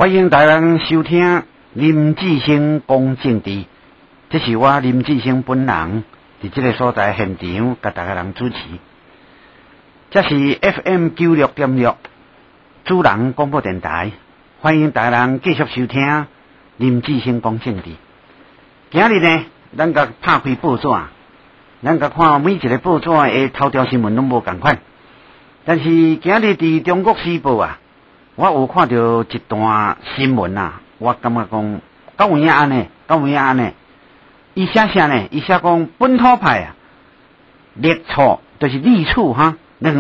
欢迎大家收听林志兴讲政治，这是我林志兴本人伫这个所在现场，甲大家人主持。这是 FM 96.6主人广播电台，欢迎大家人继续收听林志兴讲政治。今日呢，咱甲拍开报纸，咱甲看每一个报纸的头条新闻拢无共款，但是今日伫中国时报啊。我有看到一段新闻啊，我感觉讲，敢有影安尼？伊写啥呢？伊写讲本土派啊，列厝就是立储哈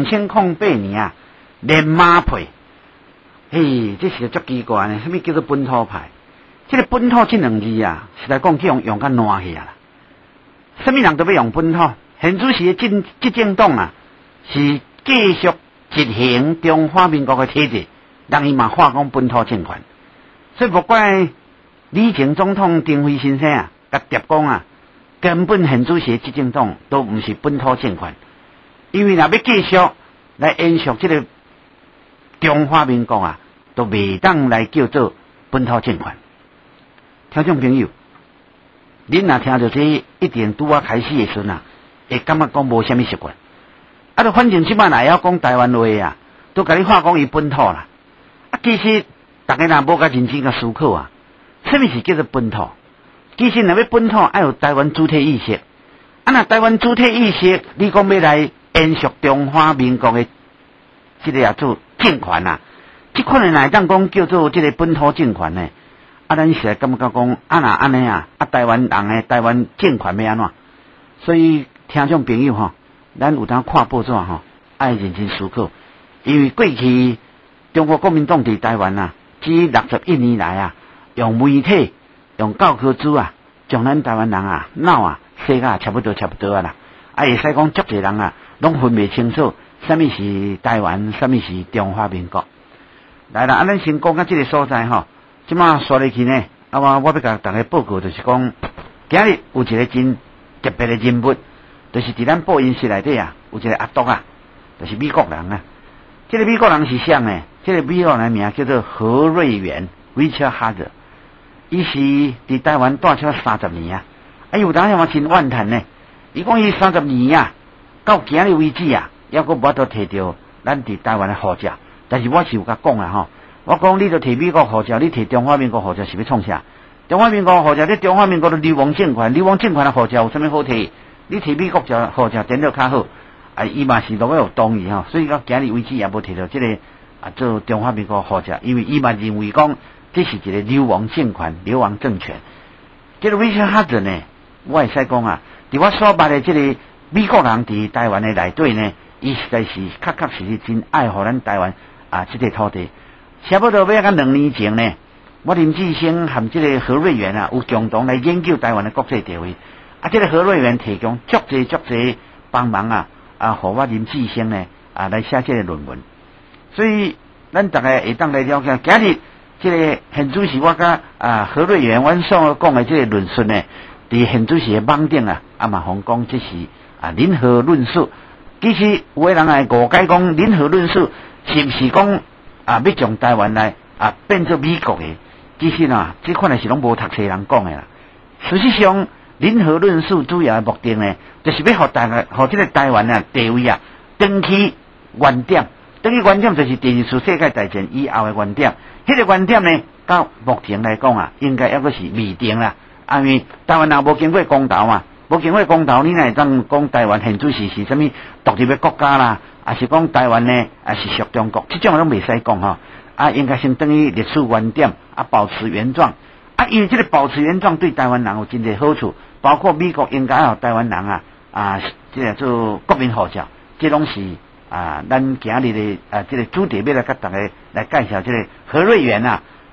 ，2008年啊，连马配，嘿，这是足奇怪呢。什么叫做本土派？这个本土这两字啊，实在讲用较烂去啊啦。什么人都要用本土？现主席的执政党啊，是继续执行中华民国的体制。让伊嘛化讲本土政权，所以不怪李前总统丁辉先生啊，甲喋讲啊，根本现主席执政党都唔是本土政权，因为若要继续来延续这个中华民国啊，都未当来叫做本土政权。听众朋友，恁若听到这一定拄啊开始的时阵啊，会感觉讲无虾米习惯，啊，就反正即摆若要讲台湾话啊，都甲你化讲伊本土啦。其实大家若无甲认真甲思考啊，什么是叫做本土？其实若要本土，要有台湾主体意识。啊，若台湾主体意识，你讲要来延续中华民国的这个做政权啊，这可能来当讲叫做这个本土政权呢？啊，咱实在感觉讲，啊若安尼啊，台湾人的台湾政权要安怎？所以听众朋友吼，咱有当看报纸吼，爱认真思考，因为过去。中国国民党伫台湾啊，这61年来啊，用媒体、用教科书啊，将咱台湾人啊脑啊洗甲差不多啊啦。啊，会使讲足侪人啊，拢分袂清楚，什么是台湾，什么是中华民国。来啦，咱先讲到这个所在吼，即马说入去呢，我要甲大家报告，就是讲，今日有一个真特别的人物，就是伫咱播音室内底啊，有一个阿督啊，就是美国人啊。这个美国人是啥呢？这个美国人名叫做何瑞元 Richard Hager， 伊是伫台湾住了30年啊，有当时嘛真怨叹呢。伊讲伊30年啊，到今日为止啊，还阁无法度摕到咱伫台湾的护照。但是我是有甲讲啊吼，我讲你著摕美国护照，你摕中华民国护照是要创啥？中华民国护照，你中华民国的流亡政权的护照有啥物好摕？你摕美国护照真了较好。啊，伊嘛是落有同意吼，所以到今日为止也无摕到这个做中华民国护照，因为伊嘛认为讲这是一个流亡政权、流亡政权。这个Richard Hager呢，我会使讲啊，伫我所捌的这个美国人伫台湾的内底呢，伊实在是确实真爱护咱台湾这个土地。差不多要到2年前呢，我林志兴和这个何瑞元啊，有共同来研究台湾的国际地位。这个何瑞元提供足侪帮忙互我林志兴呢来写这个论文，所以咱大家会当来了解。今日这个现主席我甲何瑞元阮所讲的这个论述呢，伫现主席的网顶嘛方讲这是联合论述。其实有的人来误解讲联合论述是不是讲要将台湾来变做美国的？其实这款是拢无读册人讲的啦。事实上，联合论述主要的目的呢，就是要互这个台湾地位登去原点，就是第二次世界大战以后的原点。这个原点呢，到目前来讲应该还阁是未定啦。因为台湾无经过公投嘛，无经过公投，你哪会当讲台湾现主席是什么独立的国家啦？还是讲台湾呢是属中国？这种拢未使讲吼。应该先等于历史原点保持原状。因为这个保持原状对台湾人有真侪好处。包括美国应该有台湾人这个做国民护照，这拢是咱今日的这个主题要来甲大家来介绍这个何瑞元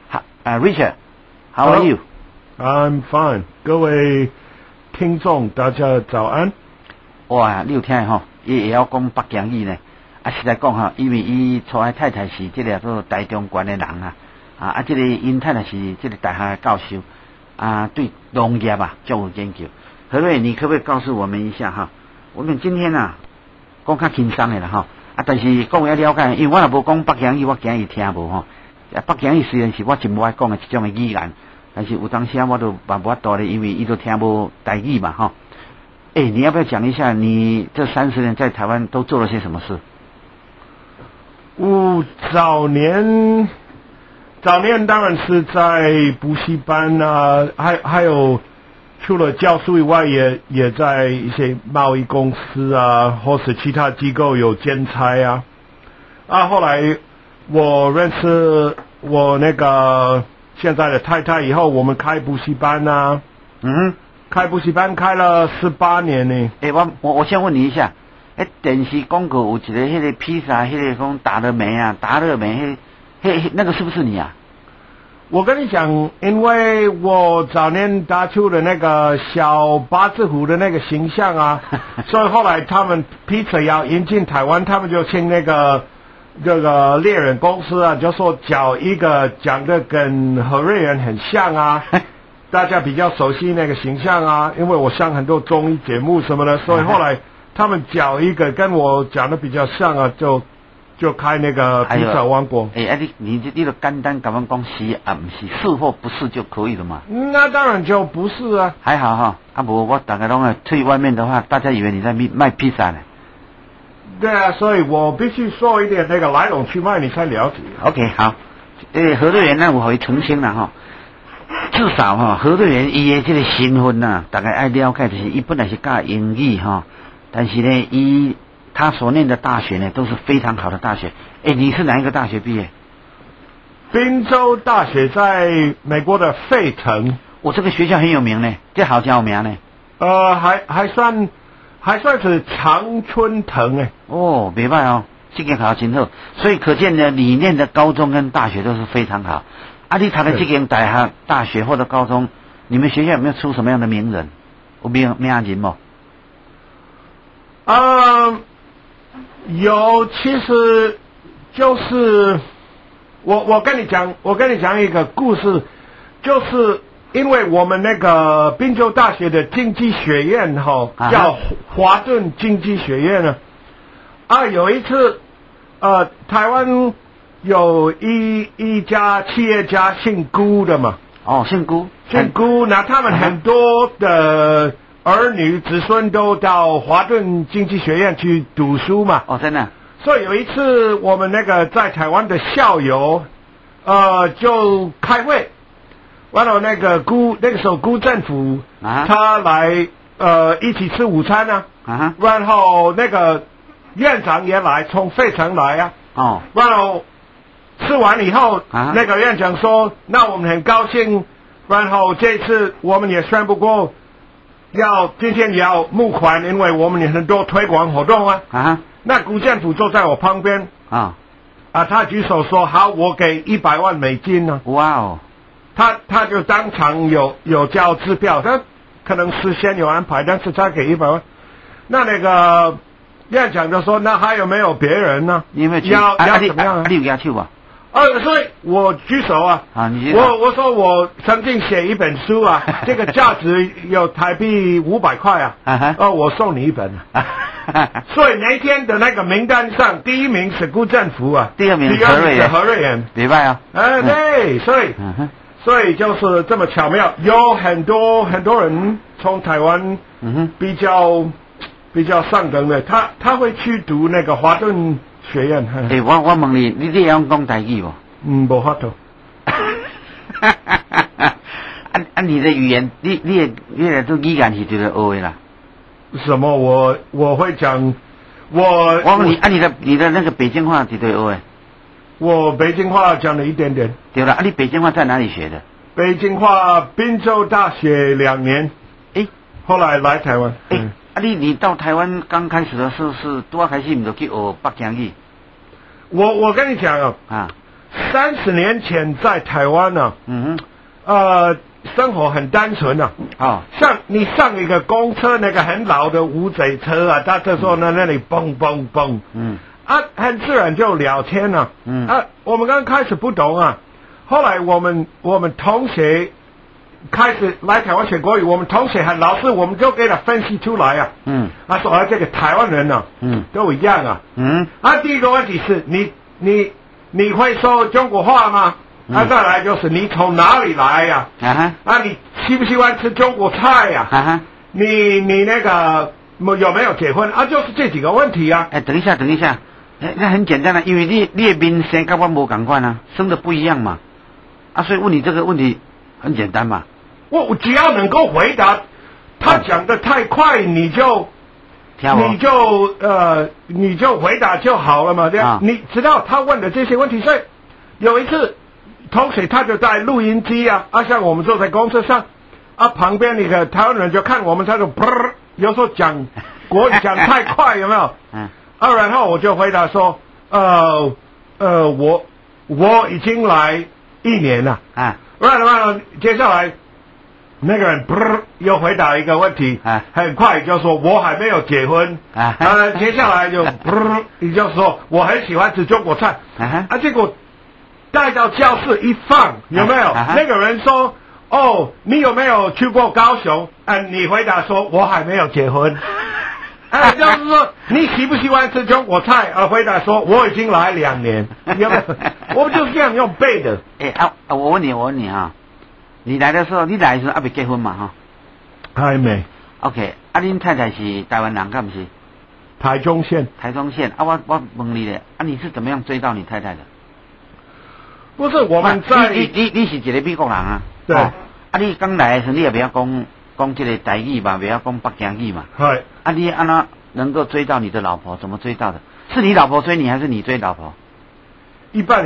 Richard，How are you? I'm fine. 各位听众，大家早安。 哇，你有听吼？伊也要讲北京语呢。实在讲因为伊娶的太太是这个做台中县的人这个因太太是这个大学的教授。对农业就有研究。何瑞，你可不可以告诉我们一下我们今天讲较轻松的啦但是讲要了解，因为我若无讲北京语，我惊伊听无北京语虽然是我真无爱讲的一种的语言，但是有当时我都蛮无法度的，因为伊都听无台语嘛哈。你要不要讲一下你这30年在台湾都做了些什么事？ 早年当然是在补习班啊，还有除了教书以外，也在一些贸易公司啊，或是其他机构有兼差啊。后来我认识我那个现在的太太以后，我们开补习班啊。开补习班开了18年呢。 我先问你一下，电视广告有一个迄个披萨，迄个讲达乐美，那个是不是你啊？ 我跟你讲，因为我早年打出的那个小八字胡的那个形象啊，所以后来他们披萨要引进台湾，他们就请这个猎人公司啊，就说找一个长得跟何瑞仁很像啊。大家比较熟悉那个形象啊，因为我上很多综艺节目什么的，所以后来他们找一个跟我长得比较像啊，就开那个披萨王国。 你就简单跟我讲是啊，不是是或不是就可以了嘛？ 那当然就不是啊。 还好哈，不我大概拢去外面的话，大家以为你在卖披萨呢。 对啊，所以我必须说一点那个来龙去脉，你才了解。 OK， 好，何队员呢，我会澄清了哈。至少何队员伊的这个身份呐，大概爱了解就是伊本来是教英语哈，但是呢，他所念的大学呢都是非常好的大学。你是哪一个大学毕业？ 宾州大学在美国的费城。 我这个学校很有名呢，这好叫有名呢。 还算是常春藤不错哦，这个考真好，所以可见呢，你念的高中跟大学都是非常好。你读的这间大学或者高中，你们学校有没有出什么样的名人？有名人吗？ 有，其实就是我跟你讲一个故事，就是因为我们那个宾州大学的经济学院叫华顿经济学院呢。有一次台湾有一家企业家姓辜的嘛。 姓辜， 那他们很多的儿女子孙都到华顿经济学院去读书嘛。 真的。 所以有一次我们那个在台湾的校友就开会，完了那个时候辜政府他来一起吃午餐啊。然后那个院长也来，从费城来啊。然后吃完以后，那个院长说：“那我们很高兴，然后这次我们也宣布过，今天也要募款，因为我们有很多推广活动啊。”那辜政府坐在我旁边他举手说：“好，我给100万美金呢。” 哇哦！ 他就当场有交支票，他可能事先有安排，但是他给100万。那个院长就说：“那还有没有别人呢？ 你有没有去？ 要怎么样？ 你有给他去吧？” 所以我举手我说我曾经写一本书这个价值有台币500块我送你一本所以那天的那个名单上，第一名是辜政府第二名是何瑞仁， 明白对，所以就是这么巧妙，有很多人从台湾比较上等的，他会去读那个华顿学院。 我问你会晓讲台语不？ 没法度。 你的语言，你的这语言是对的学的啦。 什么？我会讲， 我问你，你的那个北京话是对学的？ 我北京话讲了一点点。 对了，你北京话在哪里学的？ 北京话宾州大学2年，后来来台湾。 你到台湾刚开始的时候是多开始，你就去学北京语。 我跟你讲30年前在台湾生活很单纯像你上一个公车，那个很老的乌贼车他这时候那里蹦蹦蹦，很自然就聊天我们刚开始不懂后来我们同学开始来台湾学国语，我们同学和老师我们就给他分析出来他说这个台湾人都一样第一个问题是你你会说中国话吗？再来就是你从哪里来呀？你喜不喜欢吃中国菜呀？你那个有没有结婚啊？就是这几个问题啊。 等一下，那很简单的，因为你的面生跟我没同款啊，生的不一样嘛，所以问你这个问题很简单嘛。 我只要能够回答，他讲的太快，你就回答就好了嘛。你知道他问的这些问题，所以有一次同学他就在录音机像我们坐在公车上旁边那个台湾人就看我们，他就有时候讲国语讲太快，有没有？然后我就回答说，我已经来1年了。然后接下来那个人又回答一个问题，很快就说我还没有结婚。接下来就你就说我很喜欢吃中国菜。结果带到教室一放，有没有？那个人说你有没有去过高雄？你回答说我还没有结婚。就是说你喜不喜欢吃中国菜？回答说我已经来2年。有没有？我们就是这样用背的。 我问你你来的时候还没结婚嘛？ 还没。 OK， 您太太是台湾人，敢不是？ 台中县。 我问你咧，你是怎么样追到你太太的？ 不是我们在你是一个美国人啊？ 对。 你刚来的时候你也不要讲这个台语嘛，不要讲北京语嘛。 对。 你怎能够追到你的老婆？怎么追到的？是你老婆追你，还是你追老婆？ 一半。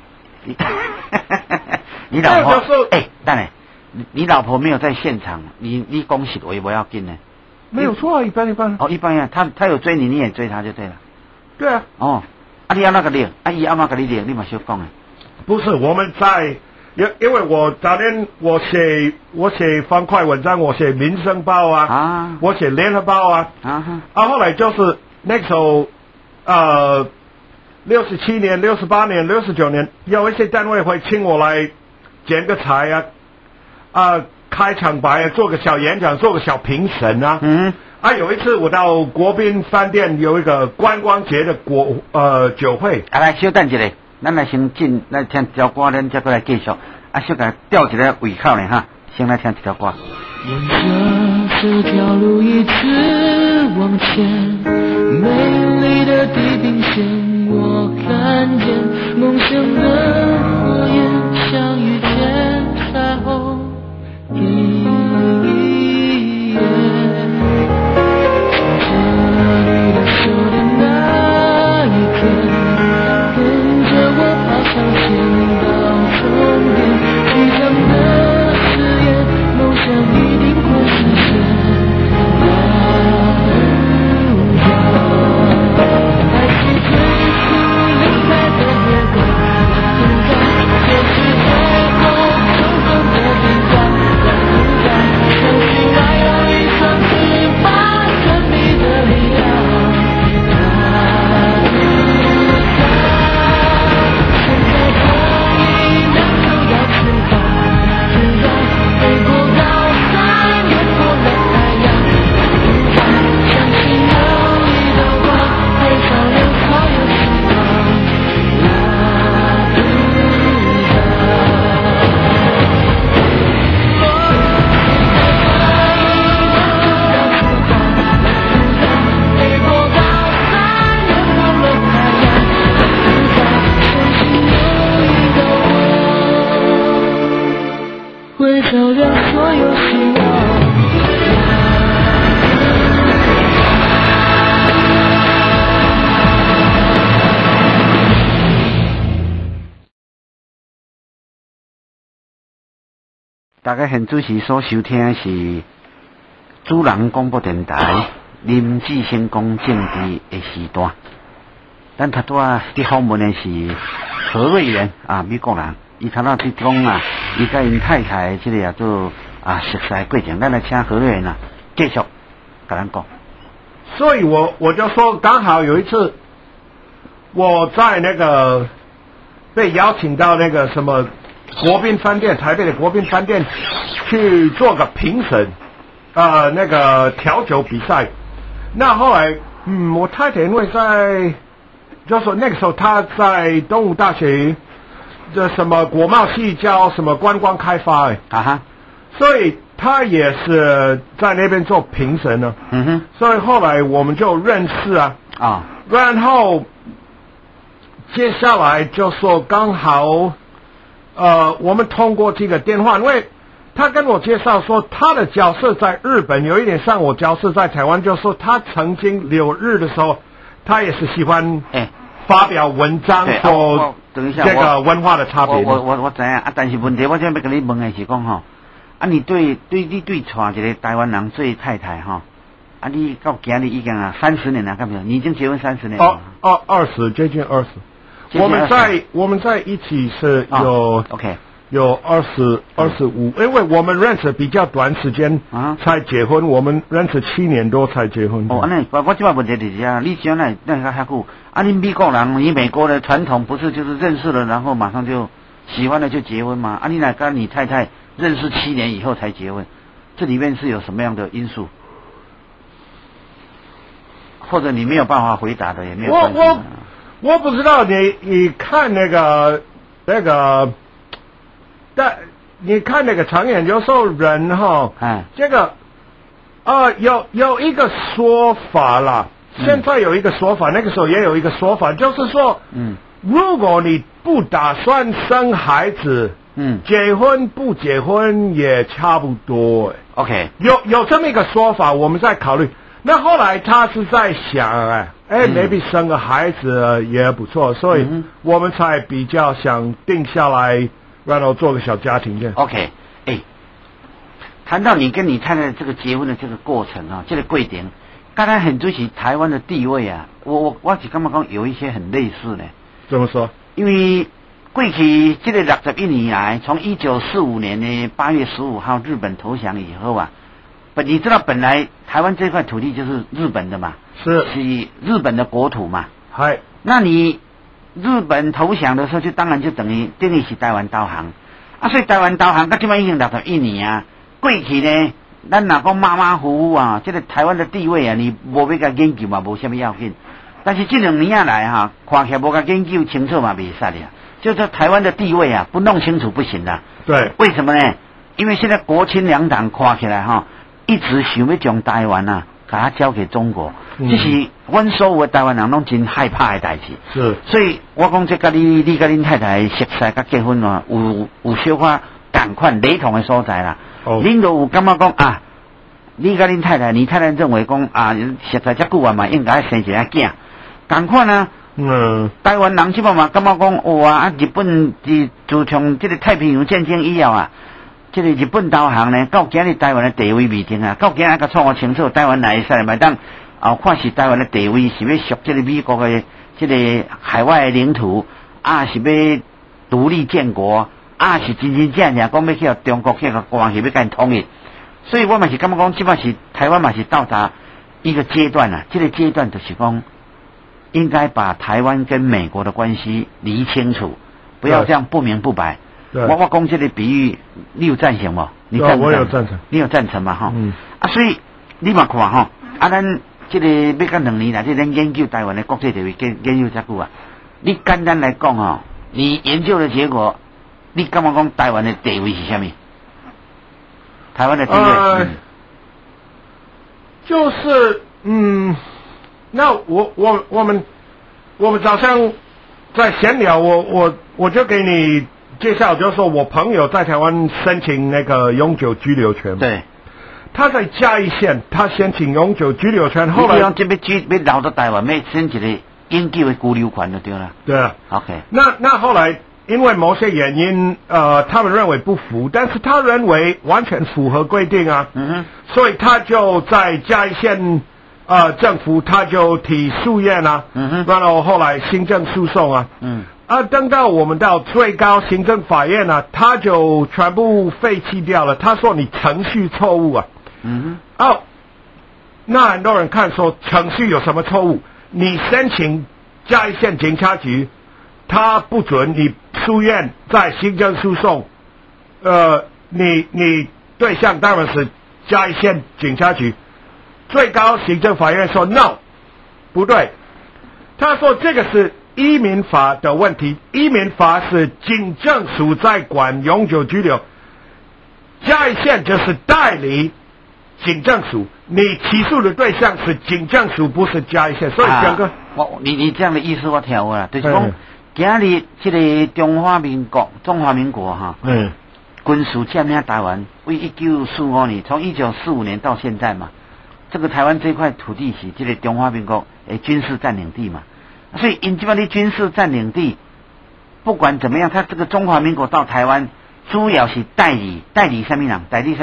你老婆等下，你老婆没有在现场，你讲实话不要紧呢。 没有错，一半。 一半他有追你，你也追他就对了。 对啊。 你要那个领，姨要那个领，你马上讲。 不是我们在。因为我早年我写方块文章，我写民生报我写联合报后来就是那个时候67年、68年、69年，有一些单位会请我来剪个彩开场白做个小演讲，做个小评审有一次我到国宾饭店有一个观光节的酒会。 来稍等一下。咱来先进来听一条歌，咱再过来继续。小给吊一个胃口呢先来听一条歌。 沿着这条路一直往前，美丽的地平线，我看见梦想的火焰，像遇见彩虹。 大家现主持所收听的是主人广播电台林志兴讲政治的时段。咱头拄仔伫访问的是何瑞元美国人，伊头仔伫讲伊甲因太太这个做熟悉过程，咱来请何瑞元继续甲咱讲。 所以我就说，刚好有一次我在那个被邀请到那个什么国宾饭店，台北的国宾饭店去做个评审那个调酒比赛。那后来我太太因为在就是说那个时候他在东吴大学的什么国贸系叫什么观光开发所以他也是在那边做评审呢。所以后来我们就认识然后接下来就说刚好我们通过这个电话，因为他跟我介绍说他的角色在日本有一点像我角色在台湾，就是说他曾经留日的时候，他也是喜欢发表文章说这个文化的差别。 我知啊，但是问题我想要跟你问的是讲你对娶一个台湾人做太太你到今日已经30年了，你已经结婚30年了。 20接近20。我们在一起是有有25，因为我们认识比较短时间才结婚，我们认识7年多才结婚。 我这问题就是你讲那遐久你美国人，你美国的传统不是就是认识了，然后马上就喜欢了就结婚吗？你来跟你太太认识7年以后才结婚，这里面是有什么样的因素？或者你没有办法回答的也没有关系。 我不知道你看那个，但你看那个常言，有时候人这个有一个说法啦，现在有一个说法，那个时候也有一个说法，就是说，如果你不打算生孩子，结婚不结婚也差不多。 OK， 有这么一个说法，我们在考虑。那后来他是在想maybe 生个孩子也不错，所以我们才比较想定下来，然后做个小家庭的。 OK， 谈到你跟你太太这个结婚的这个过程这个过程，刚才很追求台湾的地位我是感觉讲有一些很类似呢。 怎么说？ 因为过去这个61年来，从1945年的8月15号日本投降以后你知道本来台湾这块土地就是日本的嘛，是日本的国土嘛。那你日本投降的时候，就当然就等于是台湾投降所以台湾投降到现在已经61年过去呢，咱若讲马马虎虎这个台湾的地位你无要甲研究嘛，无什么要紧。但是这2年来看起来无甲研究清楚嘛，袂使的。就说台湾的地位不弄清楚不行的。 对。 为什么呢？因为现在国亲两党看起来一直想要将台湾把它交给中国，这是阮所有的台湾人拢真害怕的代志。 是， 所以我讲这跟你跟恁太太熟识甲结婚有小可同款雷同的所在啦。恁都有感觉讲你跟恁太太，你太太认为讲熟识这久嘛，应该生一个囝，同款台湾人即摆嘛感觉讲日本自从这个太平洋战争以后这个日本投降呢，到今日台湾的地位未定到今日甲创我清楚，台湾来使来当看是台湾的地位是要属这个美国的这个海外的领土是要独立建国是真正讲要去中国去个关系要跟统一，所以我嘛是感觉讲，即摆是台湾嘛是到达一个阶段这个阶段就是讲，应该把台湾跟美国的关系理清楚，不要这样不明不白。我讲这个比喻，你有赞成吗？你赞成？ 我有赞成。 你有赞成嘛？所以你嘛看咱这个要到2年来，这咱研究台湾的国际地位，研究这久你简单来讲你研究的结果，你感觉讲台湾的地位是什么？台湾的地位就是那我们早上在闲聊，我就给你介绍，就是说我朋友在台湾申请那个永久居留权。 对。 他在嘉义县，他申请永久居留权，后来要留到台湾，要申请一个永久的居留权就对了。 对 OK。 那后来因为某些原因，他们认为不服，但是他认为完全符合规定所以他就在嘉义县政府他就提诉愿然后后来行政诉讼等到我们到最高行政法院他就全部废弃掉了。他说你程序错误那很多人看说程序有什么错误？你申请嘉义县警察局，他不准你诉愿在行政诉讼，你对象当然是嘉义县警察局。最高行政法院说 no， 不对。 他说这个是移民法的问题，移民法是警政署在管永久居留，嘉义县就是代理警政署，你起诉的对象是警政署，不是嘉义县，所以整个你这样的意思我听有啦，就是讲今日这个中华民国哈，军事占领台湾，为1945年，从1945年到现在嘛，这个台湾这块土地是这个中华民国军事占领地嘛，所以因这边的军事占领地，不管怎么样，他这个中华民国到台湾，主要是代理什么人？代理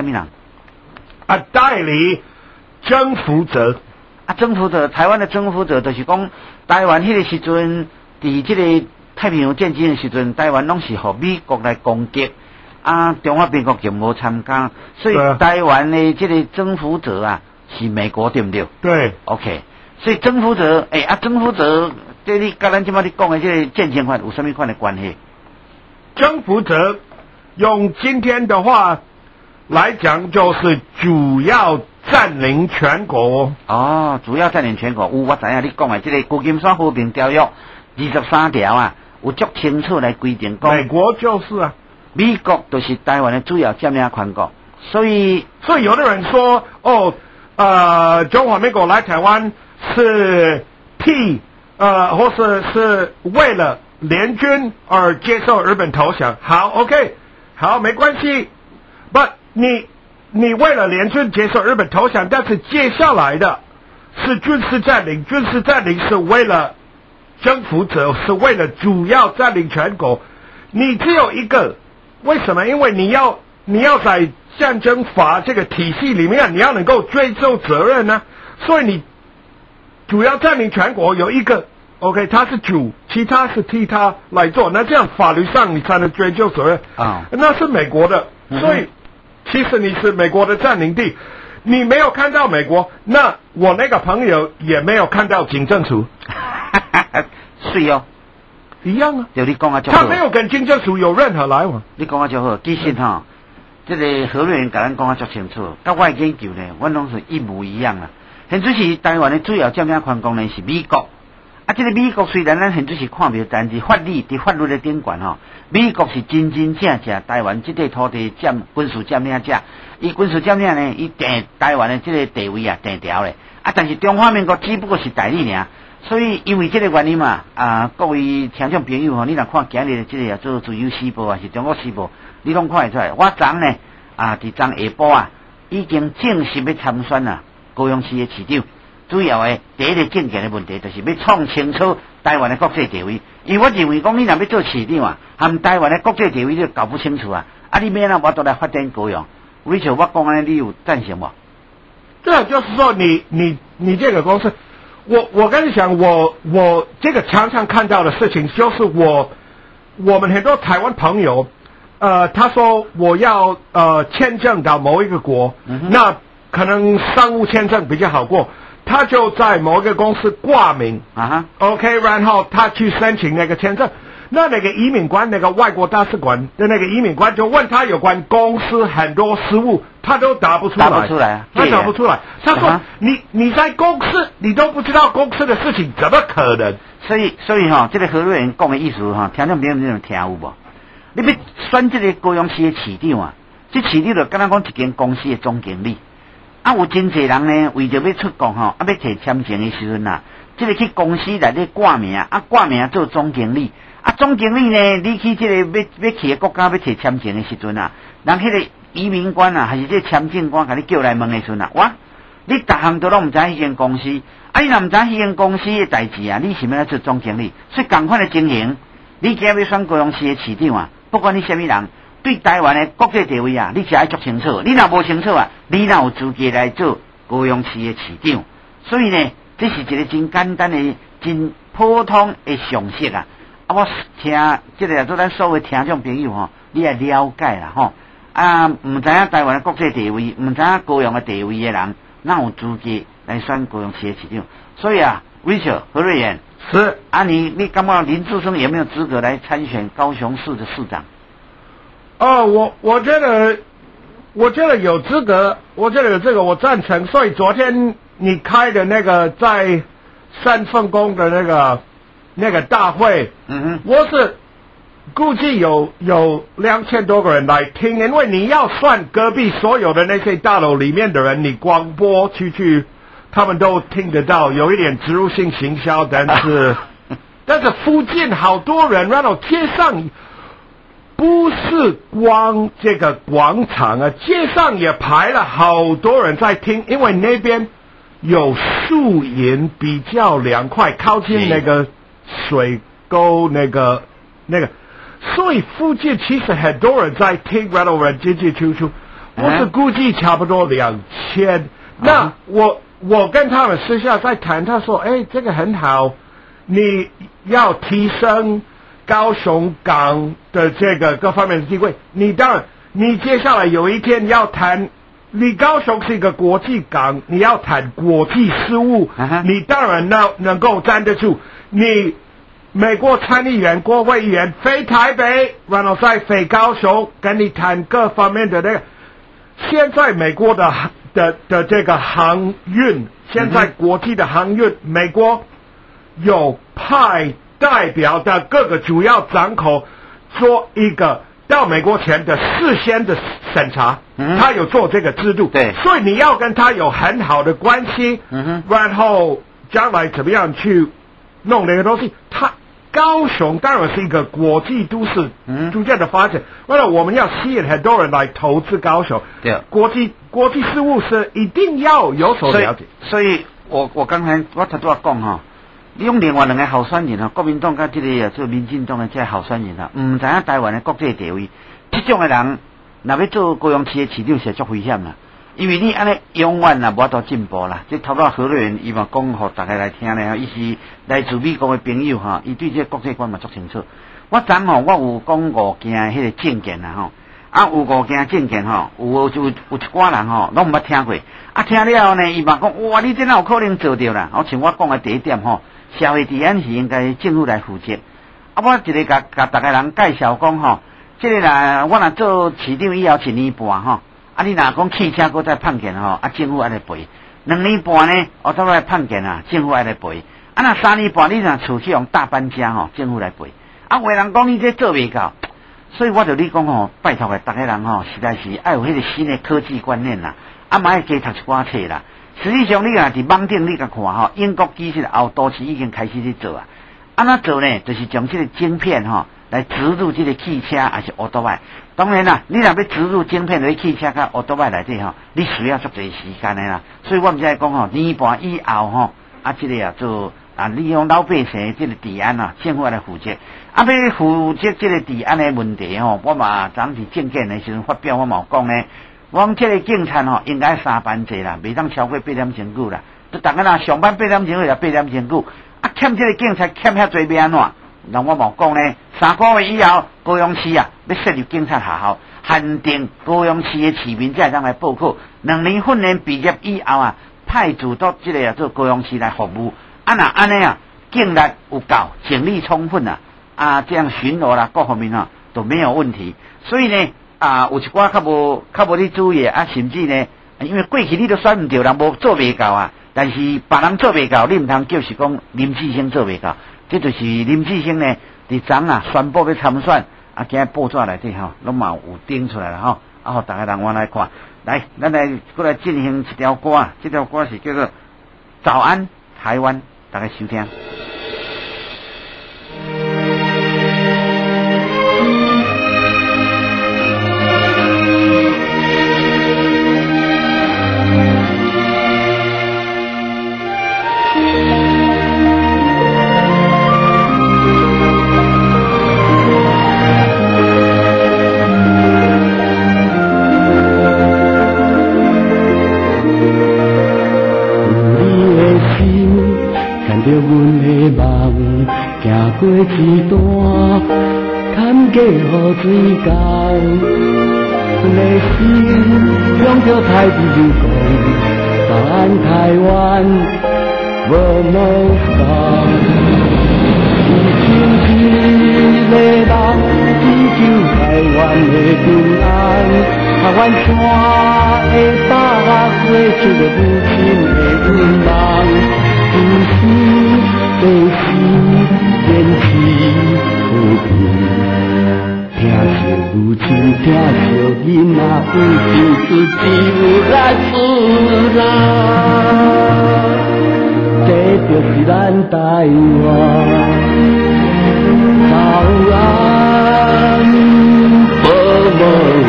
征服者。 征服者，台湾的征服者就是讲，台湾迄个时阵，伫这个太平洋战争的时阵，台湾拢是互美国来攻击，中华民国就无参加，所以台湾的这个征服者啊，是美国，对不对？ 对 ，OK， 所以征服者，征服者，这你跟咱今麦你讲的这个战争款有什么款的关系？ 征服者用今天的话来讲，就是主要占领全国。 主要占领全国。我知影你讲的这个《旧金山和平条约》23条啊，有足清楚来规定讲。 美国就是啊， 美国就是台湾的主要占领权国，所以有的人说，中华民国来台湾是或是为了联军而接受日本投降。好 ，OK， 好，没关系。But 你为了联军接受日本投降，但是接下来的是军事占领，军事占领是为了征服者，是为了主要占领全国。你只有一个，为什么？因为你要在战争法这个体系里面，你要能够追究责任呢，所以你主要占领全国有一个 ，OK， 他是主，其他是替他来做，那这样法律上你才能追究责任那是美国的，所以其实你是美国的占领地，你没有看到美国，那我那个朋友也没有看到警政署， 是哦， 一样啊。 就你讲啊， 他没有跟警政署有任何来往。 你讲啊就好，其实这个何瑞元甲咱讲啊足清楚，甲我的研究呢，我拢是一模一样啊。现在是台湾的主要占领权国呢是美国，这个美国虽然咱现在是看不到，但是法律的顶管美国是真正台湾这块土地军事占领者，伊军事占领呢，伊定台湾的这个地位定调咧，但是中华民国只不过是代理尔，所以因为这个原因嘛，各位听众朋友你若看今日的这个做自由时报还是中国时报，你拢看会出来，我昨呢伫昨下晡已经正式要参选高雄市的市长。主要的第一个政见的问题，就是要创清楚台湾的国际地位。因为我认为讲，你若要做市长和台湾的国际地位你搞不清楚你免我都来发展高雄。Richard， 我讲安尼，你有赞成吗？ 这就是说你这个公司，我跟你讲，我这个常常看到的事情，就是我们很多台湾朋友，他说我要签证到某一个国，那可能商务签证比较好过。他就在某一个公司挂名，OK， 然后他去申请那个签证，那个移民官，那个外国大使馆的那个移民官就问他有关公司很多事务，他都答不出来，他答不出来。他说你在公司你都不知道公司的事情，怎么可能？ 所以这个何瑞元讲的意思听众朋友你听有无？你要选这个高雄市的市长这市长就敢若讲一间公司的总经理。有真侪人呢，为着要出国要摕签证的时阵这个去公司内底挂名，挂名做总经理，总经理呢，你去这个要去的国家要摕签证的时阵人迄个移民官还是这个签证官，甲你叫来问的时阵哇，你逐项都拢唔知迄间公司，你若唔知迄间公司的代志你是要来做总经理，所以同款的情形，你今日要选高雄市的市长不管你什么人。对台湾的国际地位你是要足清楚。你若无清楚你哪有资格来做高雄市的市长？所以呢，这是一个真简单的、真普通的常识我听这个做咱所有听众朋友你来了解啦唔知影台湾的国际地位，唔知影高雄的地位的人，哪有资格来选高雄市的市长？所以Richard 何瑞元是你感觉林志升有没有资格来参选高雄市的市长？ 我觉得有资格，我觉得有这个我赞成。所以昨天你开的那个在三凤宫的那个那个大会，我是估计有2000多个人来听，因为你要算隔壁所有的那些大楼里面的人，你广播出去，他们都听得到，有一点植入性行销，但是附近好多人，然后街上不是光这个广场啊，街上也排了好多人在听，因为那边有树荫比较凉快，靠近那个水沟那个，所以附近其实很多人在听，然后人进进出出，我是估计差不多2000。那我跟他们私下在谈，他说，这个很好，你要提升高雄港的这个各方面的地位，你当然，你接下来有一天要谈，你高雄是一个国际港，你要谈国际事务，你当然能够站得住。你美国参议员、国会议员飞台北，然后再飞高雄，跟你谈各方面的那个。现在美国的这个航运，现在国际的航运，美国有派代表的各个主要港口做一个到美国前的事先的审查，他有做这个制度， 对， 所以你要跟他有很好的关系，然后将来怎么样去弄那个东西，高雄当然是一个国际都市，逐渐的发展。为了我们要吸引很多人来投资高雄， 对， 国际事务是一定要有所了解。 所以我刚才我才多讲哈，你用另外2个候选人啊，国民党跟这个做民进党的这候选人啊，唔知影台湾的国际地位，这种的人，若要做高雄市的市长是足危险啦。因为你安尼永远无法度进步啦。这头到何瑞元伊嘛讲，互大家来听咧，伊是来自美国的朋友哈，伊对这国际观嘛足清楚。我昨我有讲5件迄个证件啦吼，有5件证件吼，有一寡人吼，拢毋捌听过。听了后呢，伊嘛讲，哇，你这哪有可能做到啦？像我讲的第一点吼，社会治安是应该政府来负责。我一个甲大家人介绍讲吼，这个啦，我若做市长以后1年半吼。你若讲汽车搁再判件吼，政府爱来赔；2年半呢，再来判件啊，政府爱来赔。若3年半，你若厝去用大搬家吼，政府来赔。有的人讲你这做袂到，所以我就你讲吼，拜托大家人吼，实在是爱有迄个新的科技观念啦，嘛爱加读一寡册啦。实际上你若伫网顶你甲看吼，英国其实后都市已经开始咧做啊。怎做呢？就是将这个晶片吼来植入这个汽车还是奥多麦。当然啦，你若要植入晶片在汽车甲奥多麦内底吼，你需要足侪时间的啦。所以我毋是讲吼，年半以后吼，这个做利用老百姓这个治安啊，政府来负责。要负责这个治安的问题吼，我嘛昨伫政见的时阵发表，我嘛有讲呢。我讲这个警察吼，应该3班制啦，袂当超过8点钟久啦。就大家若上班8点钟就8点钟久，欠这个警察欠遐侪要安怎？那我冇讲呢，3个月以后，高雄市啊要设立警察学校，限定高雄市的市民才会当来报考。2年训练毕业以后啊，派驻到这个做高雄市来服务。若安尼啊，警力有够，警力充分啊，这样巡逻啦，各方面都没有问题。所以呢，有一寡较无去注意甚至呢，因为过去你都选唔到人，无做袂到啊。但是别人做袂到，你唔通就是讲林志兴做袂到。这就是林志兴呢，伫昨宣布要参选，今日报纸内底拢嘛有登出来了互大家人往来看。来，咱来过来进行一条歌，这条歌是叫做《早安台湾》，大家收听。 过一段坎过雨水沟，内心向着太平讲，咱台湾无梦想。一个人祈求台湾的平安，台湾山的百花过出了母亲的愿望， 地心坚持和平，听着母亲，听着囡仔，有志只有咱出来，这就是咱台湾。早安，保梦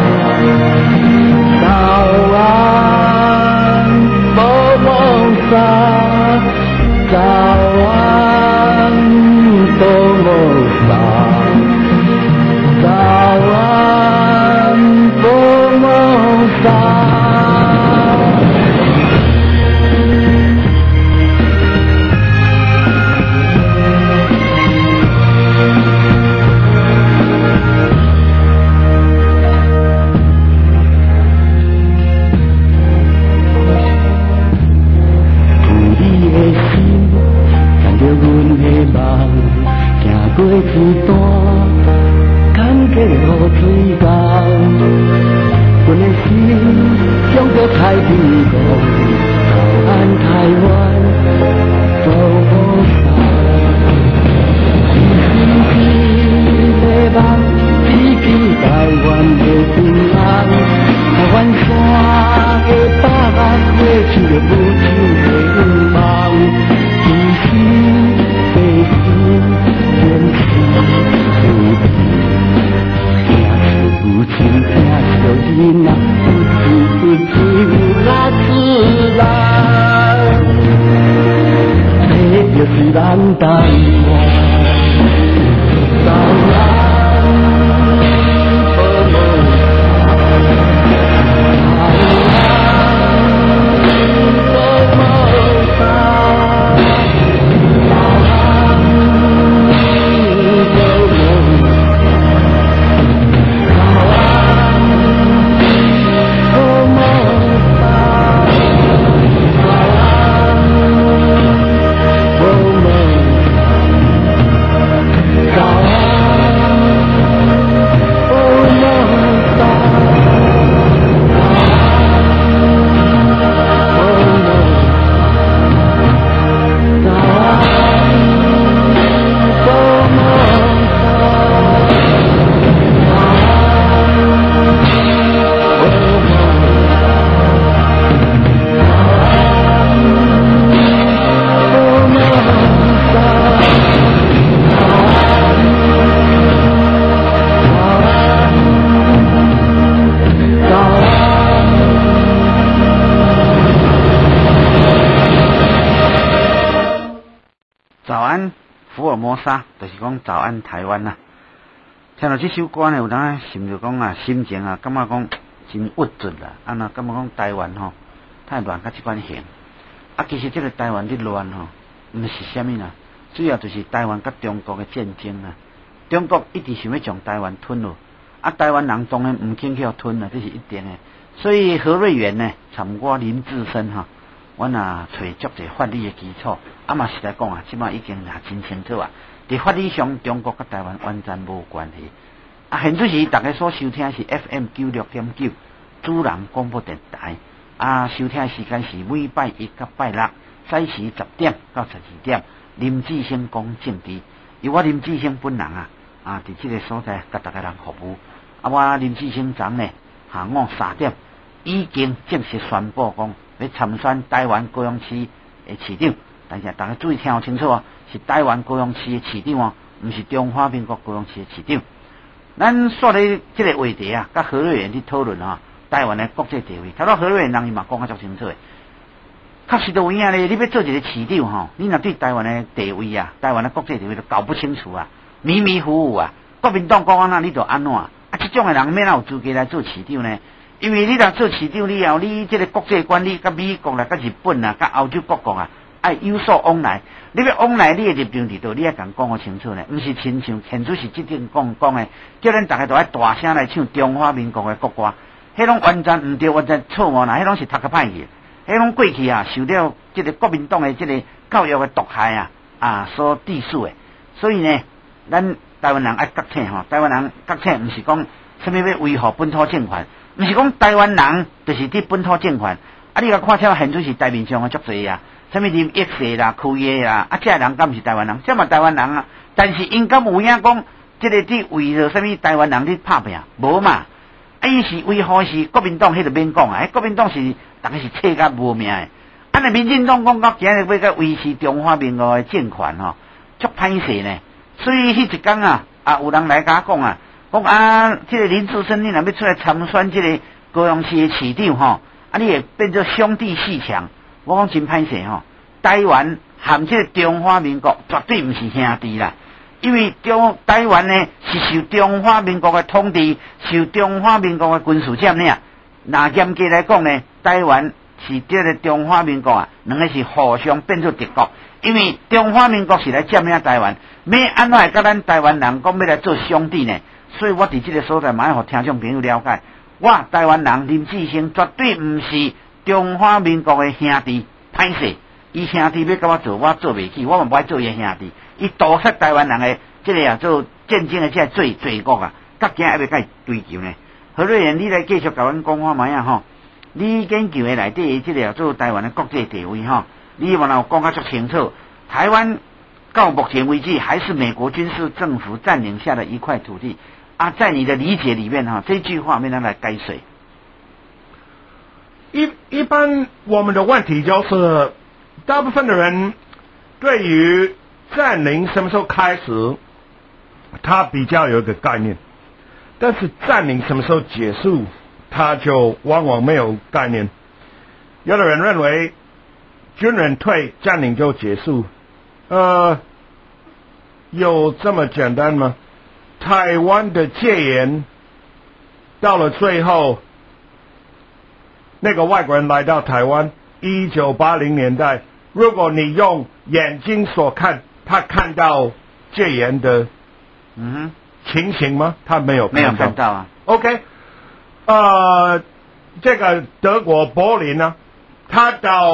沙，早安，保梦沙，早安，保梦沙，早安，保梦沙。过天单，坎坷雨水降，阮的心向着太平洋，早安台湾，保护伞。一个梦，只求台湾的平安，台湾山的百花花，像着母亲的愿望，一心一心。坚持和平，听着母亲，听着囡仔，有志咱出来，这就是咱台湾。早安，保梦就是讲早安台湾呐、听到这首歌呢，有当心就讲心情感觉讲真郁卒啦，那感觉讲台湾太乱甲这款型。其实这个台湾的乱唔是啥物啦，主要就是台湾甲中国的战争啦。中国一直想要将台湾吞落，台湾人当然唔肯去吞啦，这是一定的。所以何瑞元呢，参我林志深阮找足者法理的基础，嘛实在讲即摆已经真清楚啊。伫法理上，中国甲台湾完全无关系。现在时大家所收听是 FM 96.9主人广播电台，收听时间是每拜一到拜六，早时10点到12点。林志兴讲政治，由我林志兴本人伫这个所在甲大家人服务。我林志兴昨呢下午3点已经正式宣布讲要参选台湾高雄市的市长，但是大家注意听清楚是台湾高雄市的市长不是中华民国高雄市的市长。咱说咧这个话题甲何瑞元去讨论台湾的国际地位。头到何瑞元人伊嘛讲足清楚的，确实都有影咧。你要做一个市长你若对台湾的地位台湾的国际地位都搞不清楚迷迷糊糊国民党讲安怎你就安怎这种的人免哪有资格来做市长呢？因为你若做市长以后，你这个国际管理甲美国甲日本甲欧洲各国爱有所往来。你要往来，你的立场伫倒，你要甲讲好清楚呢。不是亲像现在是即阵讲的，叫咱大家都爱大声来唱中华民国的国歌，迄拢完全唔对，完全错误迄拢是读个歹去，迄拢过去受到这个国民党的这个教育的毒害所致死的。所以呢，咱台湾人爱觉醒台湾人觉醒，不是讲什么要维护本土政权。不是讲台湾人就是伫本土政权，你甲看像现在是台面上的足侪什么林益世啦、区爷啦，这人敢不是台湾人？这嘛台湾人啊，但是因敢有影讲，这个伫为着什么台湾人伫拍拼？无嘛，伊是为何是国民党迄个免讲啊？国民党是大概是切甲无命的。那民进党讲到今日要甲维持中华民国的政权吼，足歹势呢。所以迄一天啊，有人来甲我讲啊，讲这个林志深你若要出来参选这个高雄市的市长吼，你会变做兄弟四强。我讲真歹势吼，台湾含这个中华民国绝对毋是兄弟啦，因为台湾呢是受中华民国的统治，受中华民国的军事占领。那严格来讲呢，台湾是这个中华民国啊，两个是互相变做敌国，因为中华民国是来占领台湾，要安怎会甲咱台湾人讲要来做兄弟呢？所以我伫这个所在嘛要互听众朋友了解，我台湾人林志升绝对毋是中华民国的兄弟，歹势，伊兄弟要甲我做，我做袂起，我嘛不爱做伊兄弟，伊盗杀台湾人的这个做战争的这个罪恶啊，到今还要甲伊追究呢。何瑞元，你来继续甲阮讲看卖啊吼。你研究的内底这个做台湾的国际地位哈，你有讲得足清楚。台湾到目前为止还是美国军事政府占领下的一块土地啊，在你的理解里面哈，这句话没人来改水。 一般我们的问题就是，大部分的人对于占领什么时候开始，他比较有一个概念，但是占领什么时候结束，他就往往没有概念。有的人认为军人退，占领就结束，有这么简单吗？台湾的戒严到了最后，那个外国人来到台湾，1980年代，如果你用眼睛所看，他看到戒严的情形吗？他没有看到啊。 OK。这个德国柏林呢，他到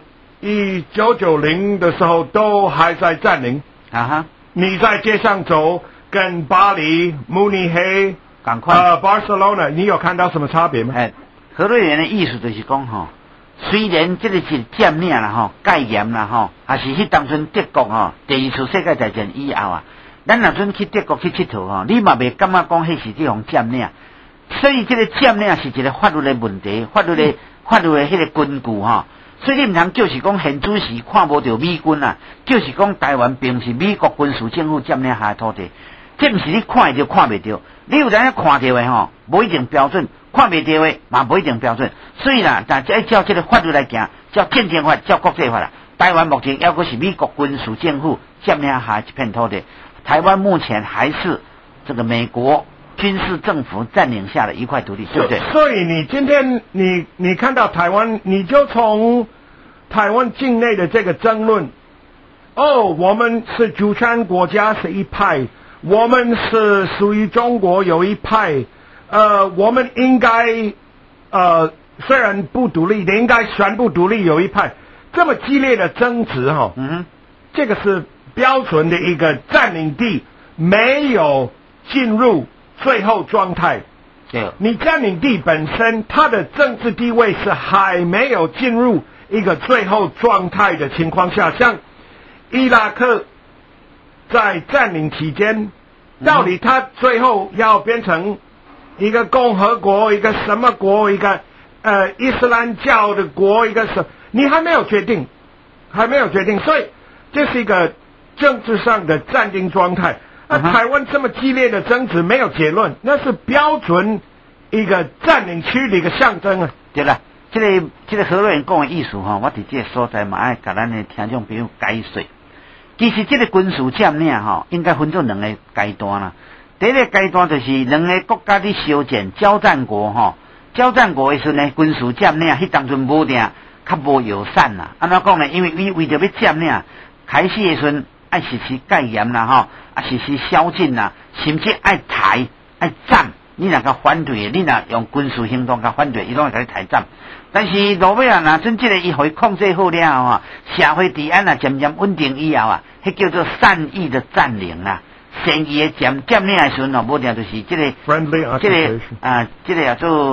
1990的时候都还在占领啊哈。 你在街上走，跟巴黎、慕尼黑、 赶快巴塞罗那，你有看到什么差别吗？ 何瑞元的意思就是讲吼，虽然这个是占领啦吼、戒严啦吼，还是迄当阵德国吼，第二次世界大战以后啊，咱若阵去德国去佚佗吼，你嘛袂感觉讲迄是这种占领。所以这个占领是一个法律的问题，法律的迄个根据哈。所以你唔通就是讲现主时看无到美军啊，就是讲台湾并不是美国军事政府占领下的土地，这唔是你看得到看袂到。你有当看到的吼，无一定标准；看袂到的嘛无一定标准。所以啦，但是照这个法律来行，照战争法，照国际法啦，台湾目前要果是美国军事政府占领下一片土地，台湾目前还是这个美国军事政府占领下的一块土地，对不对？ 所以你今天你看到台湾，你就从台湾境内的这个争论，我们是主权国家是一派，我们是属于中国有一派，我们应该虽然不独立，应该全部独立有一派，这么激烈的争执哈，这个是标准的一个占领地没有进入最后状态。 对， 你占领地本身，它的政治地位是还没有进入一个最后状态的情况下，像伊拉克在占领期间，到底它最后要变成一个共和国，一个什么国，一个伊斯兰教的国，一个什，你还没有决定，所以这是一个政治上的暂定状态。台湾这么激烈的争执没有结论，那是标准一个占领区的一个象征啊。 对啦，这个何瑞元讲的意思哈，我伫这个所在嘛爱甲咱的听众朋友解说。其实这个军事占领哈，应该分作两个阶段啦。第一个阶段就是两个国家的相战交战国哈，交战国的时候呢，军事占领迄当阵无定较无友善啦。安怎讲呢？因为伊为着要占领，开始的时阵爱实施戒严啦吼，实施宵禁啦，甚至爱抬爱斩。你若甲反对，你若用军事行动甲反对，伊拢会甲你抬斩。但是落尾啊，若真即个伊互伊控制好了吼，社会治安啊渐渐稳定以后啊，迄叫做善意的占领啦。善意的占领的时阵哦，无定就是即个叫做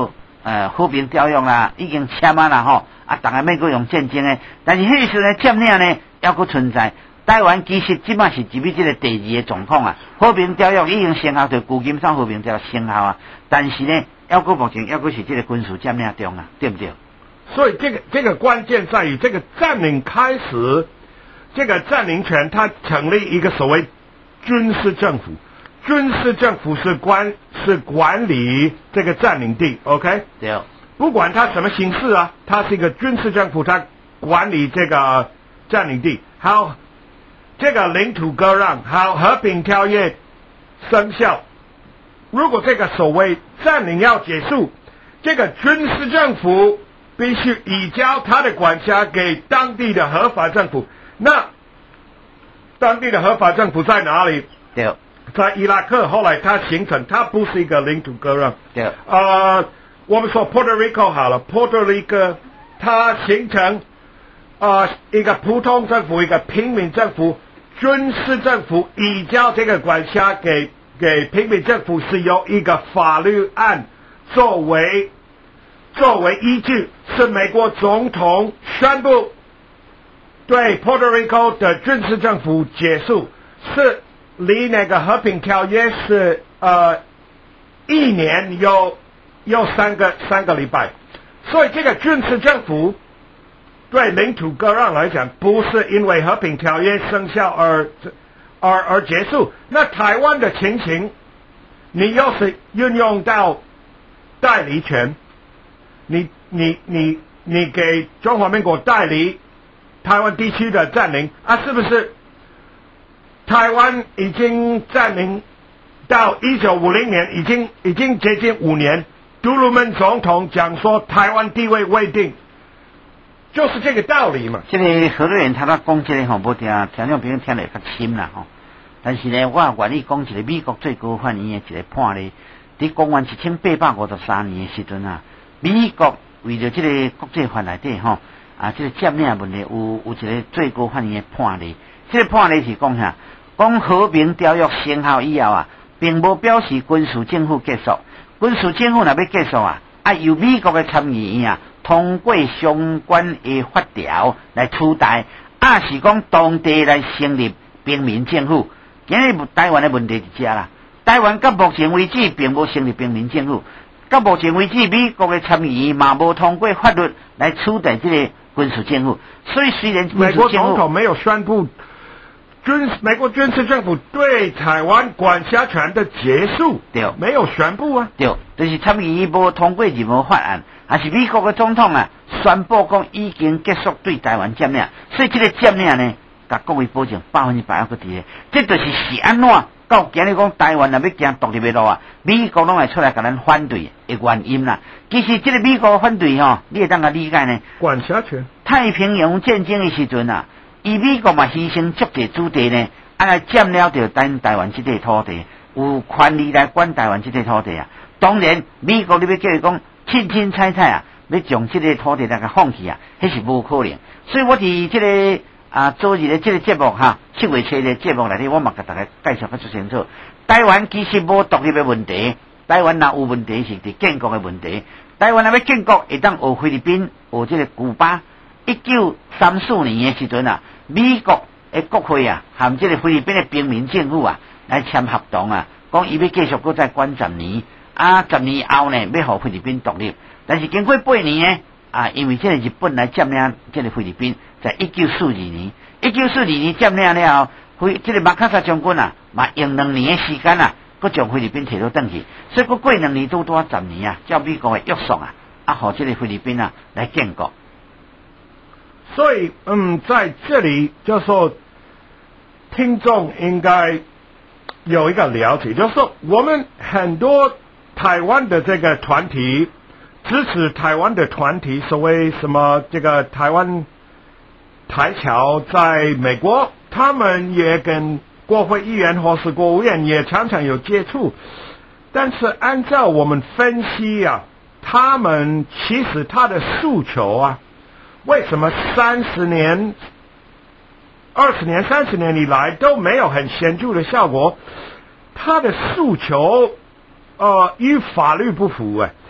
和平条约啦，已经签啊啦吼，大家免阁用战争诶，但是迄时呢占领呢还阁存在。台湾其实即摆是入去这个第二个状况啊，和平条约已经生效，就旧金山和平条约生效啊，但是呢，还阁目前还阁是这个军事占领中啊，对不对？ 所以这个关键在于这个占领开始，这个占领权它成立一个所谓军事政府，军事政府是管理这个占领地 ，OK？ 对。 不管它什么形式啊，它是一个军事政府，它管理这个占领地，好。这个领土割让，好，和平条约生效。如果这个所谓占领要结束，这个军事政府必须移交他的管辖给当地的合法政府。那当地的合法政府在哪里？ 对， 在伊拉克。后来它形成，它不是一个领土割让。 对。 我们说 Puerto Rico 好了 ，Puerto Rico 它形成一个普通政府，一个平民政府。军事政府移交这个管辖给平民政府，是由一个法律案作为依据，是美国总统宣布对 Puerto Rico 的军事政府结束，是离那个和平条约是一年有三个礼拜，所以这个军事政府。对领土割让来讲，不是因为和平条约生效而结束。那台湾的情形，你要是运用到代理权，你给中华民国代理台湾地区的占领啊，是不是？台湾已经占领到1950年，已经接近5年。杜鲁门总统讲说，台湾地位未定。就是这个道理嘛。 这个何瑞元他讲这个吼，无听众朋友听得较深啦吼。但是呢，我愿意讲一个美国最高法院的一个判例，伫公元1853年的时阵啊，美国为了这个国际法内底吼这个占领问题有一个最高法院的判例。这个判例是讲啥？讲和平条约生效以后啊，并无表示军事政府结束。军事政府若要结束啊，由美国的参议院啊。通过相关的法条来取代，是讲当地来成立平民政府。今日台湾的问题是这啦，台湾到目前为止并无成立平民政府，到目前为止美国的参议院嘛无通过法律来取代这个军事政府。所以虽然美国总统没有宣布美国军事政府对台湾管辖权的结束， 对， 没有宣布啊， 对，就是参议院无通过任何法案。还是美国的总统啊，宣布讲已经结束对台湾占领，所以这个占领呢，甲各位保证100%还搁伫咧。这就是安怎到今日讲台湾若要行独立的路啊，美国拢会出来甲咱反对的原因啦。其实这个美国反对你会当甲理解呢？ 管辖权。 太平洋战争的时阵啊，美国嘛牺牲足济土地呢，来占了着咱台湾这块土地，有权利来管台湾这块土地啊。当然，美国你要叫伊讲。清彩要将这个土地来个放弃啊，迄是无可能。所以我伫这个昨日的这个节目7月7日节目内底，我嘛甲大家介绍较出清楚。台湾其实无独立的问题，台湾若有问题是伫建国的问题。台湾若要建国，会当学菲律宾，学这个古巴。1934年的时阵啊，美国的国会和这个菲律宾的平民政府来签合同讲伊要继续搁再管10年。10年后呢，要互菲律宾独立，但是经过8年呢，因为这个日本来占领这个菲律宾，在1942年占领了后，这个马卡萨将军嘛用2年的时间搁将菲律宾摕到转去，所以搁过2年多10年照美国的约束互这个菲律宾来建国。 所以在这里就说，听众应该有一个了解，就是说我们很多。台湾的这个团体支持台湾的团体，所谓什么这个台湾台侨在美国，他们也跟国会议员或是国务院也常常有接触，但是按照我们分析他们其实他的诉求为什么30年、20年、30年以来都没有很显著的效果？他的诉求与法律不符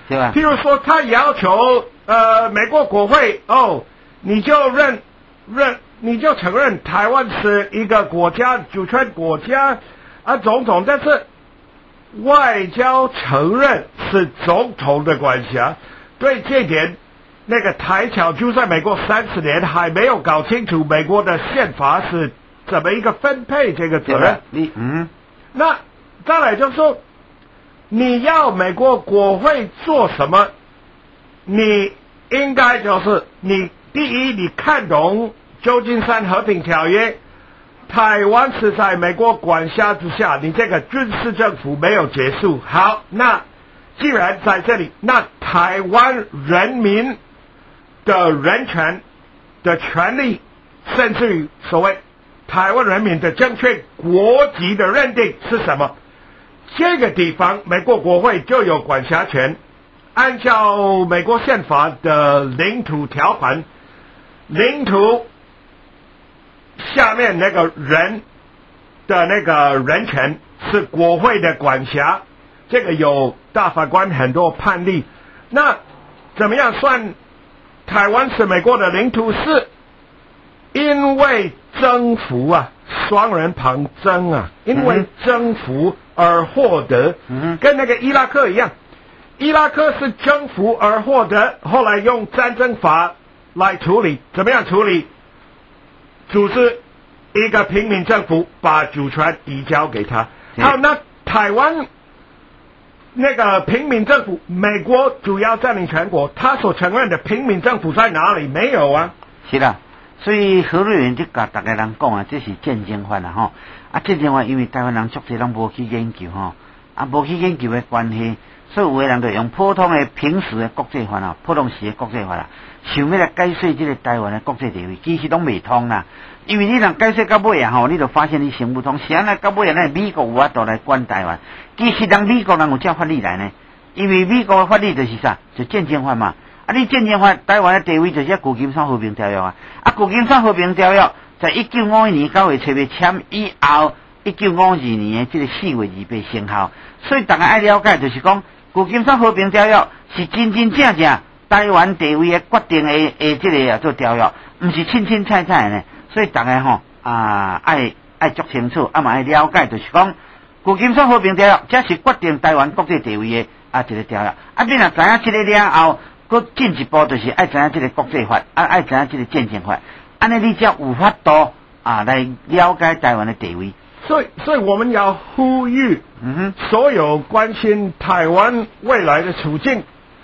对吧？ 譬如说，他要求美国国会你就你就承认台湾是一个国家，主权国家总统，但是外交承认是总统的管辖。对这点，那个台侨住在美国30年还没有搞清楚美国的宪法是怎么一个分配这个责任。那再来就是说，你要美国国会做什么？你应该就是第一，你看懂旧金山和平条约，台湾是在美国管辖之下，你这个军事政府没有结束。好，那既然在这里，那台湾人民的人权的权利，甚至于所谓台湾人民的正确国籍的认定是什么？这个地方美国国会就有管辖权。按照美国宪法的领土条款，领土下面那个人的那个人权是国会的管辖，这个有大法官很多判例。那怎么样算台湾是美国的领土？是因为征服双人旁征因为征服而获得，跟那个伊拉克一样，伊拉克是征服而获得，后来用战争法来处理。怎么样处理？组织一个平民政府，把主权移交给他。好，那台湾那个平民政府，美国主要占领全国，他所承认的平民政府在哪里？没有啊。 是啦，所以何瑞元就甲大家人讲这是战争法战争法因为台湾人足侪人无去研究无去研究的关系，所以有的人就用普通的平时的国际法普通时的国际法想要来解释这个台湾的国际地位，其实拢未通啦。因为你若解释到尾你就发现你想不通，是安尼到尾美国有法度来管台湾，其实美国人有这法律来呢，因为美国的法律就是啥，就战争法嘛。你战争法台湾的地位就是旧金山和平条约旧金山和平条约在1951年9月7日签以后，1952年的这个4月2日生效。所以大家爱了解，就是讲旧金山和平条约是真真正正台湾地位的决定的这个做条约，不是清清彩彩的呢。所以大家爱足清楚，嘛爱了解，就是讲旧金山和平条约这是决定台湾国际地位的一个条约。你若知影这个了后，搁进一步就是爱知影这个国际法，爱知影这个战争法，安尼你才有法度来了解台湾的地位。 所以我们要呼吁所有关心台湾未来的处境，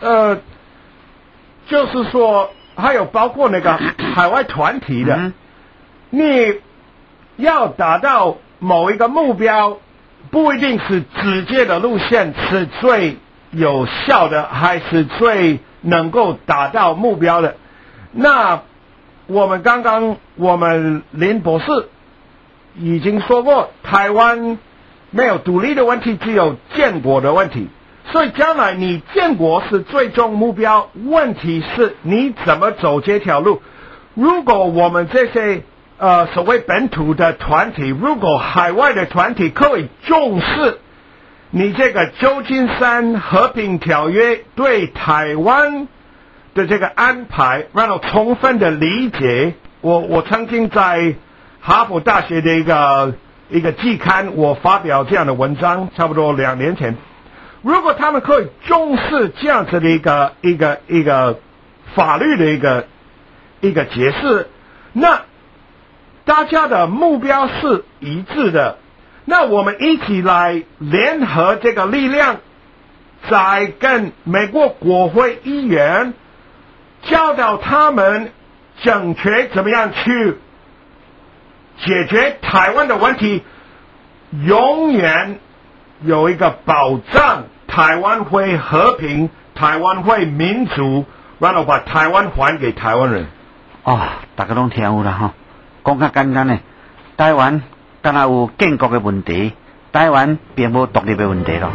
就是说还有包括那个海外团体的，你要达到某一个目标，不一定是直接的路线是最有效的，还是最能够达到目标的。那我们林博士已经说过，台湾没有独立的问题，只有建国的问题。所以将来你建国是最终目标，问题是你怎么走这条路。如果我们这些所谓本土的团体，如果海外的团体可以重视你这个旧金山和平条约对台湾的这个安排，然后充分的理解。我曾经在哈佛大学的一个季刊，我发表这样的文章，差不多2年前。如果他们可以重视这样子的一个法律的一个解释，那大家的目标是一致的，那我们一起来联合这个力量，再跟美国国会议员教导他们正确怎么样去解决台湾的问题，永远有一个保障，台湾会和平，台湾会民主，然后把台湾还给台湾人。 大家拢听有啦讲较简单的，台湾敢若有建国的问题，台湾并无独立的问题咯。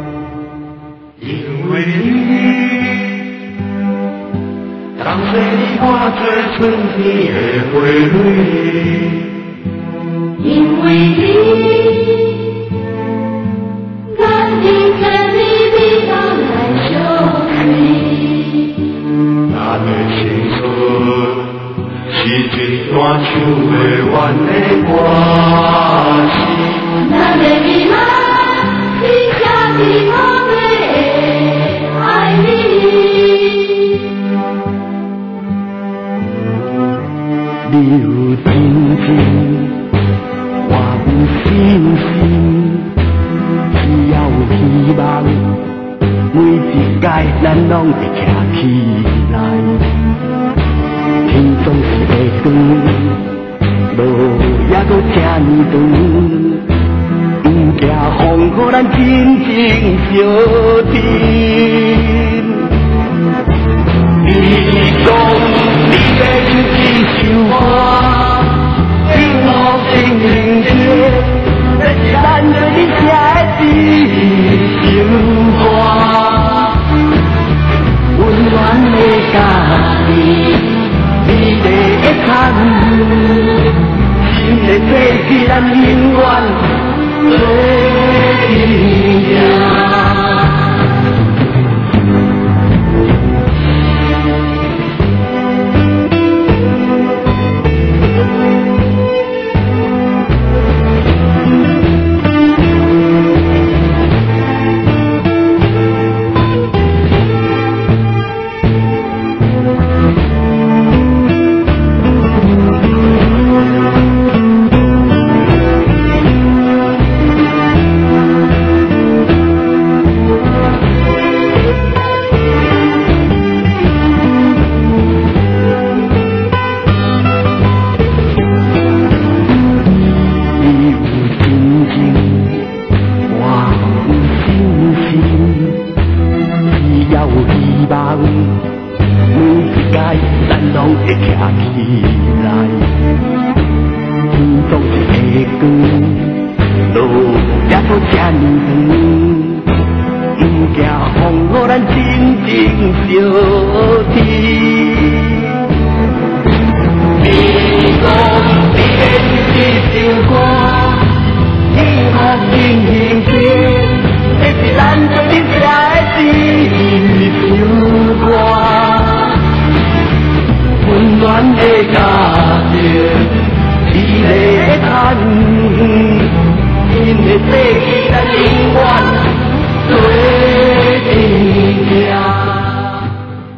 因为你，当随你化作春天的花蕊，因为你，咱的天里比咱来相随。咱的青春是一段唱不完的歌词，咱的美梦是写不完的爱你。你有真情，我有信心，只要有希望，每一届咱拢会站起来。天总是会光，路也搁这呢长，不惊风，予咱真情相挺。你讲你要唱一首歌，永无情人节，这是咱对你写的一首歌，温暖的家己，美丽的参与，新的世纪咱永远做阵行。美丽的参与，新的世纪。